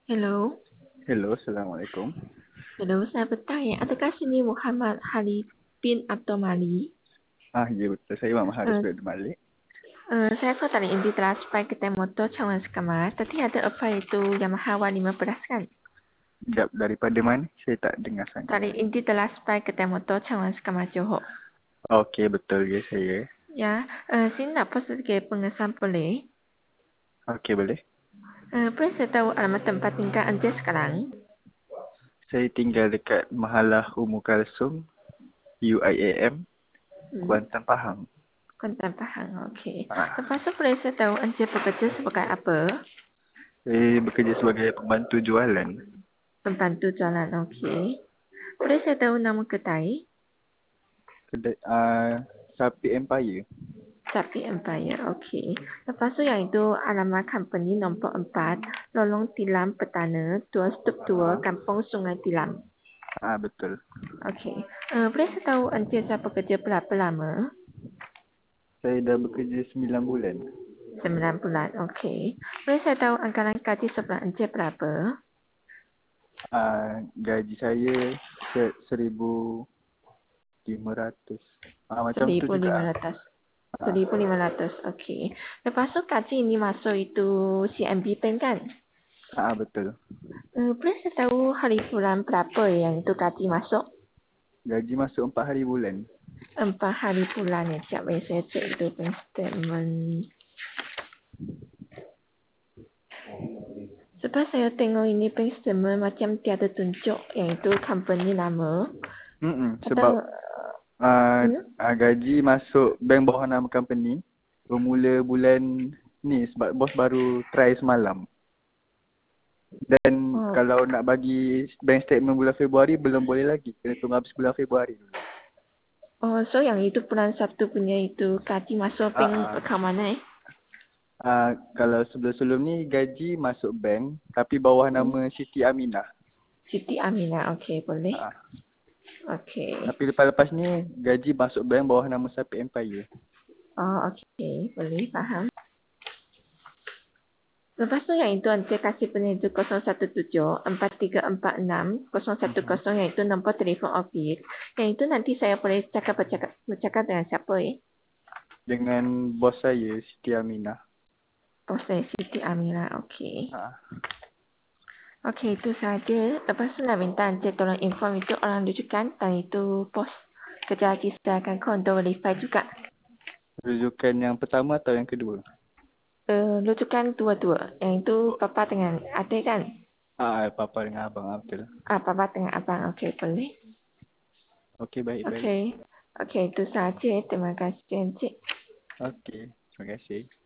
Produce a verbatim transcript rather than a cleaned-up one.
Hello. Hello, Assalamualaikum. Hello, saya bertanya, adakah sini Muhammad Khalid bin Abdul Malik? Ah, ya betul. Saya Imam Haris Uh, bin Malik. uh, saya tahu tadi ini telah supaya kita motor cawan sekamar, tapi ada apa itu Yamaha W lima belas kan? Sekejap, daripada mana? Saya tak dengar sangat. Tadi ini telah supaya kita motor cawan sekamar Johor. Okey, betul ya saya. Ya, uh, sini apa sebagai pengesan boleh? Okey, boleh. Uh, boleh saya tahu alamat tempat tinggal anda sekarang? Saya tinggal dekat Mahalah Ummu Kalsum, U I A M, Hmm. Kuantan, Pahang. Kuantan Pahang, okey. Ah, Lepas tu boleh saya tahu anda bekerja sebagai apa? saya bekerja sebagai pembantu jualan. Pembantu jalan, okey. Boleh saya tahu nama kedai? Kedai uh, Sapi Empire. Sapi Empire, okey. Lepas tu yang itu alamat company nombor empat, Lorong Tilam Petana, dua Stup dua, Kampung Sungai Tilam. Ah, betul. Okey. Uh, boleh saya tahu encik saya bekerja berapa lama? Saya dah bekerja sembilan bulan. Sembilan bulan, okey. Boleh saya tahu anggaran gaji sebelah encik berapa? Ah, gaji saya se- seribu lima ratus. Ah, macam tu Seribu lima juga. ratus. Ah, Seribu lima ratus, okey. Lepas tu gaji ini masuk itu C M B Bank kan? ah betul. Uh, boleh saya tahu hari bulan berapa yang itu gaji masuk? Gaji masuk empat hari bulan. Empat hari bulan ya. Siap ya, saya cek itu bank statement. Sebab saya tengok ini bank statement macam tiada tunjuk yang itu company nama. Hmm, sebab Atau, uh, hmm? uh, gaji masuk bank bawah nama company bermula bulan ni sebab bos baru try semalam. Dan Oh, kalau nak bagi bank statement bulan Februari belum boleh lagi. Kena tunggu habis bulan Februari dulu. oh, so yang itu bulan Sabtu punya itu gaji masuk Ah, bank uh, account mana eh? uh, kalau sebelum-sebelum ni gaji masuk bank tapi bawah Hmm? nama Siti Aminah. Siti Aminah, okey boleh. Uh, Okey. tapi lepas-lepas ni gaji masuk bank bawah nama Sapi Empire. Oh, okey. Boleh, faham. Lepas tu yang itu nanti kasih punya itu kosong satu tujuh empat tiga empat enam kosong satu Mm-hmm. kosong yang itu nombor telefon office. Yang itu nanti saya boleh cakap bercakap, bercakap dengan siapa eh? Dengan bos saya Siti Aminah. Oh, saya Siti Amira, okey. Uh, Okey, itu saja. Lepas tu nak minta nanti tolong inform itu orang rujukan dan itu pos kerja haji saya akan call untuk verify juga. Rujukan yang pertama atau yang kedua? Uh, rujukan dua-dua. Yang itu papa dengan adik kan? Ah, papa dengan abang, ah, betul. Ah, papa dengan abang, okey boleh. Okey, baik-baik. Okey. Okey, itu saja. Terima kasih, Encik. Okey, terima kasih.